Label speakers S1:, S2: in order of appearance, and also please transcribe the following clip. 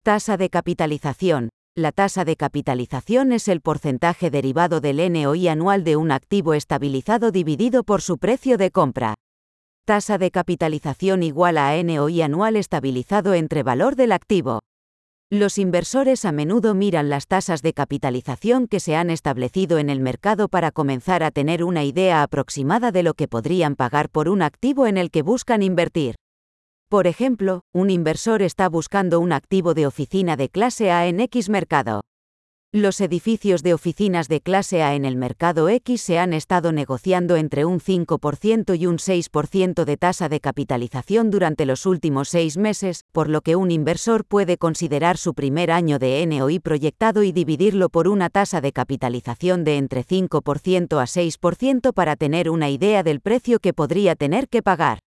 S1: Tasa de capitalización. La tasa de capitalización es el porcentaje derivado del NOI anual de un activo estabilizado dividido por su precio de compra. Tasa de capitalización igual a NOI anual estabilizado entre valor del activo. Los inversores a menudo miran las tasas de capitalización que se han establecido en el mercado para comenzar a tener una idea aproximada de lo que podrían pagar por un activo en el que buscan invertir. Por ejemplo, un inversor está buscando un activo de oficina de clase A en X mercado. Los edificios de oficinas de clase A en el mercado X se han estado negociando entre un 5% y un 6% de tasa de capitalización durante los últimos 6 meses, por lo que un inversor puede considerar su primer año de NOI proyectado y dividirlo por una tasa de capitalización de entre 5% a 6% para tener una idea del precio que podría tener que pagar.